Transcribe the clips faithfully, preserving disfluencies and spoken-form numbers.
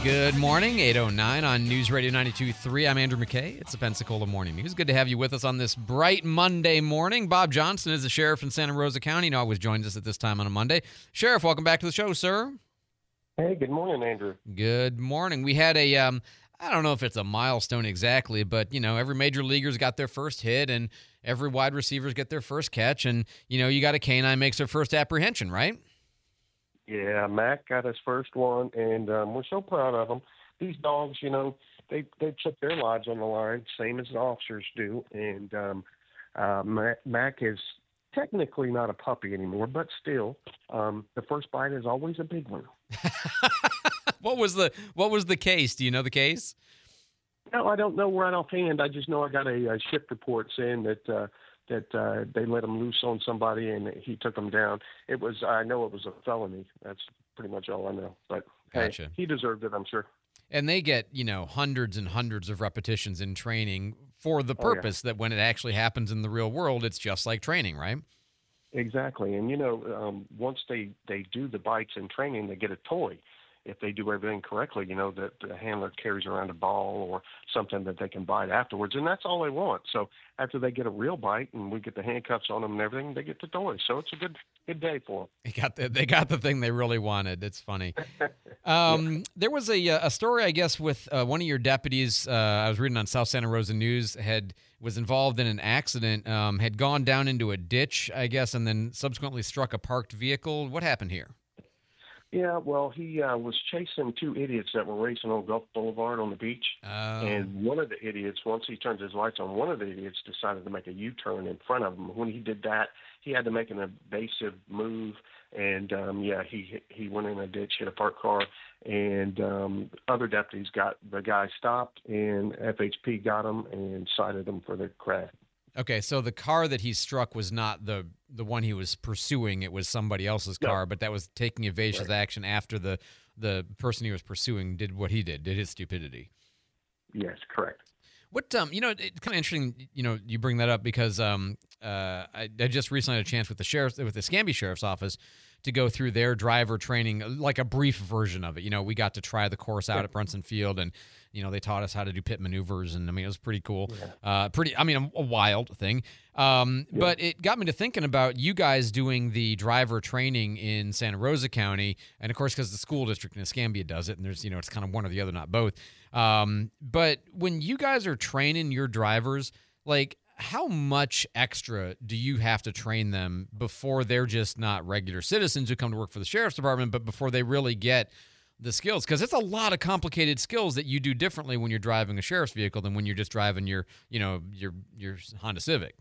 Good morning, eight oh nine on News Radio ninety-two point three. I'm Andrew McKay. It's the Pensacola Morning News. Good to have you with us on this bright Monday morning. Bob Johnson is the sheriff in Santa Rosa County and always joins us at this time on a Monday. Sheriff, welcome back to the show, sir. Hey, good morning, Andrew. Good morning. We had a, um, I don't know if it's a milestone exactly, but, you know, every major leaguer's got their first hit and every wide receiver's get their first catch. And, you know, you got a canine makes their first apprehension, right? Yeah, Mac got his first one, and um, we're so proud of him. These dogs, you know, they they took their lives on the line, same as the officers do. And um, uh, Mac, Mac is technically not a puppy anymore, but still, um, the first bite is always a big one. What was the What was the case? Do you know the case? No, I don't know right offhand. I just know I got a, a shift report saying that uh, that uh, they let him loose on somebody and he took him down. It was, I know it was a felony. That's pretty much all I know. But Gotcha. Hey, he deserved it, I'm sure. And they get, you know, hundreds and hundreds of repetitions in training for the purpose oh, yeah. that when it actually happens in the real world, it's just like training, right? Exactly. And, you know, um, once they, they do the bites in training, they get a toy. If they do everything correctly, you know, that the handler carries around a ball or something that they can bite afterwards, and that's all they want. So after they get a real bite and we get the handcuffs on them and everything, they get the toy. So it's a good good day for them. They got the, they got the thing they really wanted. It's funny. Um, yeah. There was a a story, I guess, with uh, one of your deputies. Uh, I was reading on South Santa Rosa News, had was involved in an accident, um, had gone down into a ditch, I guess, and then subsequently struck a parked vehicle. What happened here? Yeah, well, he uh, was chasing two idiots that were racing on Gulf Boulevard on the beach. Oh. And one of the idiots, once he turned his lights on, one of the idiots decided to make a U-turn in front of him. When he did that, he had to make an evasive move. And, um, yeah, he he went in a ditch, hit a parked car, and um, other deputies got the guy stopped, and F H P got him and cited him for the crash. Okay, so the car that he struck was not the the one he was pursuing. It was somebody else's car, no. But that was taking evasive right. action after the, the person he was pursuing did what he did, did his stupidity. Yes, correct. What, um, you know, it's kind of interesting, you know, you bring that up because um, uh, I, I just recently had a chance with the sheriff's, with the Escambia Sheriff's Office to go through their driver training, like a brief version of it. You know, we got to try the course out yeah. at Brunson Field, and you know, they taught us how to do pit maneuvers, and I mean, it was pretty cool. Yeah. Uh, pretty, I mean, a, a wild thing. Um, yeah. But it got me to thinking about you guys doing the driver training in Santa Rosa County, and of course, because the school district in Escambia does it, and there's, you know, it's kind of one or the other, not both. Um, but when you guys are training your drivers, like, how much extra do you have to train them before they're just not regular citizens who come to work for the sheriff's department, but before they really get the skills? Because it's a lot of complicated skills that you do differently when you're driving a sheriff's vehicle than when you're just driving your, you know, your your Honda Civic.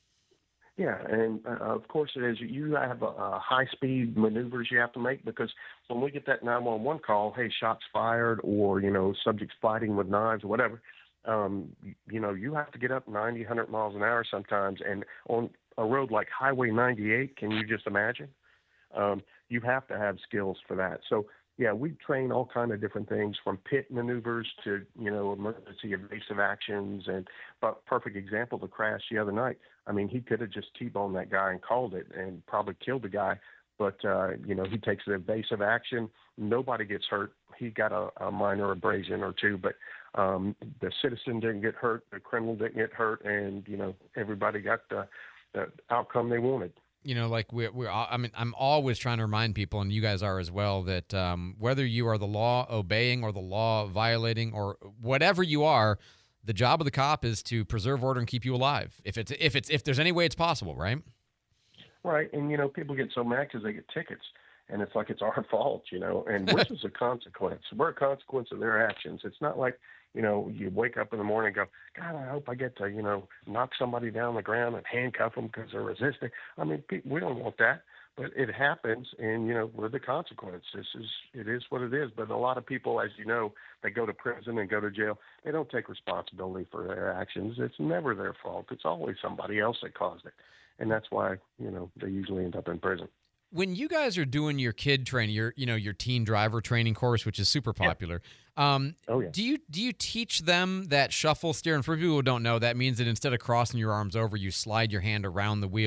Yeah, and uh, of course it is. You have uh, high-speed maneuvers you have to make, because when we get that nine one one call, hey, shots fired, or, you know, subjects fighting with knives or whatever, um, you know, you have to get up ninety, one hundred miles an hour sometimes. And on a road like Highway ninety-eight, can you just imagine? Um, you have to have skills for that. So, yeah, we train all kind of different things, from pit maneuvers to, you know, emergency evasive actions. And but perfect example, the crash the other night. I mean, he could have just T-boned that guy and called it and probably killed the guy. But, uh, you know, he takes the evasive action. Nobody gets hurt. He got a, a minor abrasion or two, but um, the citizen didn't get hurt. The criminal didn't get hurt. And, you know, everybody got the, the outcome they wanted. You know, like we're, we're, I mean, I'm always trying to remind people, and you guys are as well, that um, whether you are the law obeying or the law violating or whatever you are, the job of the cop is to preserve order and keep you alive. If it's, if it's, if there's any way it's possible, right? Right. And, you know, people get so mad because they get tickets, and it's like it's our fault, you know, and which is a consequence. We're a consequence of their actions. It's not like, you know, you wake up in the morning and go, God, I hope I get to, you know, knock somebody down the ground and handcuff them because they're resisting. I mean, people, we don't want that, but it happens, and, you know, we're the consequence. This is, it is what it is. But a lot of people, as you know, they go to prison and go to jail. They don't take responsibility for their actions. It's never their fault. It's always somebody else that caused it. And that's why, you know, they usually end up in prison. When you guys are doing your kid training, your, you know, your teen driver training course, which is super popular, yeah. Um, oh, yeah. do you do you teach them that shuffle steer? And for people who don't know, that means that instead of crossing your arms over, you slide your hand around the wheel.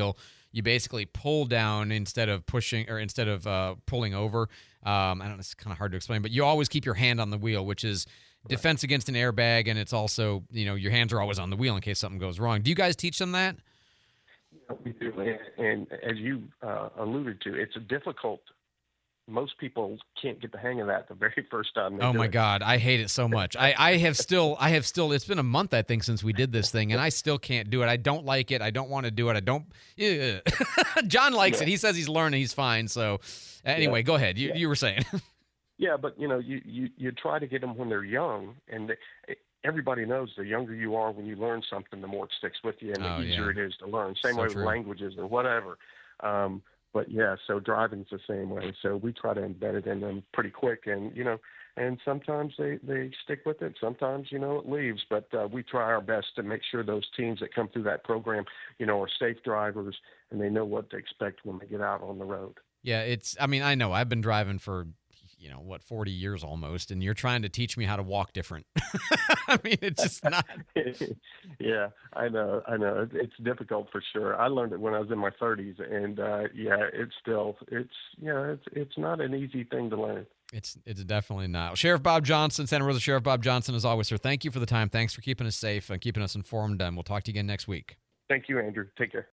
you basically pull down instead of pushing or instead of uh, pulling over. Um, I don't know, it's kind of hard to explain, but you always keep your hand on the wheel, which is defense against an airbag, and it's also, you know, your hands are always on the wheel in case something goes wrong. Do you guys teach them that? We do, and, and as you uh, alluded to, it's a difficult. Most people can't get the hang of that the very first time they Oh do my it. God, I hate it so much. I, I have still, I have still. It's been a month, I think, since we did this thing, and I still can't do it. I don't like it. I don't want to do it. I don't. Ugh. John likes Yeah. it. He says he's learning. He's fine. So, anyway, Yeah. go ahead. You Yeah. you were saying. Yeah, but you know, you, you you try to get them when they're young, and they, everybody knows the younger you are when you learn something, the more it sticks with you, and Oh, the easier yeah. it is to learn. Same So way true. with languages or whatever. Um, but yeah, so driving's the same way. So we try to embed it in them pretty quick, and you know, and sometimes they they stick with it. Sometimes you know it leaves, but uh, we try our best to make sure those teams that come through that program, you know, are safe drivers and they know what to expect when they get out on the road. Yeah, it's. I mean, I know I've been driving for, you know, what, forty years almost, and you're trying to teach me how to walk different. I mean, it's just not. Yeah, I know, I know. It- It's difficult for sure. I learned it when I was in my thirties, and uh, yeah, it's still, it's yeah, it's it's not an easy thing to learn. It's it's definitely not. Sheriff Bob Johnson, Santa Rosa Sheriff Bob Johnson, as always, sir. Thank you for the time. Thanks for keeping us safe and keeping us informed. And we'll talk to you again next week. Thank you, Andrew. Take care.